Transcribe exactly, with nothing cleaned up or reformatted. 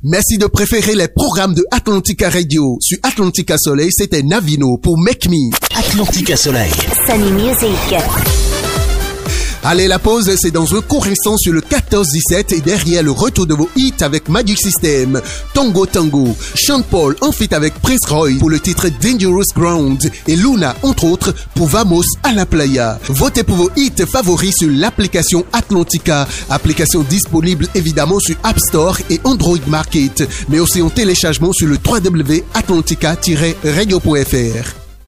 Merci de préférer les programmes de Atlantica Radio. Sur Atlantica Soleil, c'était Navino pour Make Me. Atlantica Soleil. Sunny Music. Allez, la pause, c'est dans un court instant sur le quatorze dix-sept et derrière le retour de vos hits avec Magic System, Tango Tango, Sean Paul en feat avec Prince Roy pour le titre Dangerous Ground et Luna, entre autres, pour Vamos à la Playa. Votez pour vos hits favoris sur l'application Atlantica, application disponible évidemment sur App Store et Android Market, mais aussi en téléchargement sur le w w w point atlantica tiret radio point f r.